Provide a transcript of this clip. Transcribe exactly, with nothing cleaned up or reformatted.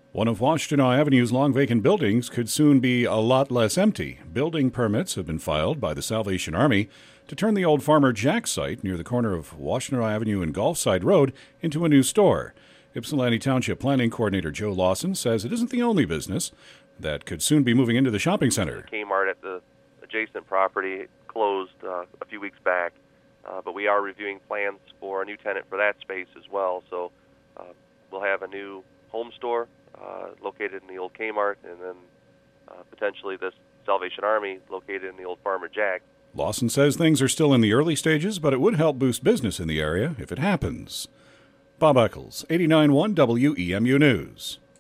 One of Washtenaw Avenue's long vacant buildings could soon be a lot less empty. Building permits have been filed by the Salvation Army to turn the old Farmer Jack site near the corner of Washtenaw Avenue and Gulfside Road into a new store. Ypsilanti Township Planning Coordinator Joe Lawson says it isn't the only business that could soon be moving into the shopping center. Kmart at the adjacent property closed uh, a few weeks back, uh, but we are reviewing plans for a new tenant for that space as well. So uh, we'll have a new home store uh, located in the old Kmart, and then uh, potentially this Salvation Army located in the old Farmer Jack. Lawson says things are still in the early stages, but it would help boost business in the area if it happens. Bob Eccles, eighty-nine point one W E M U News.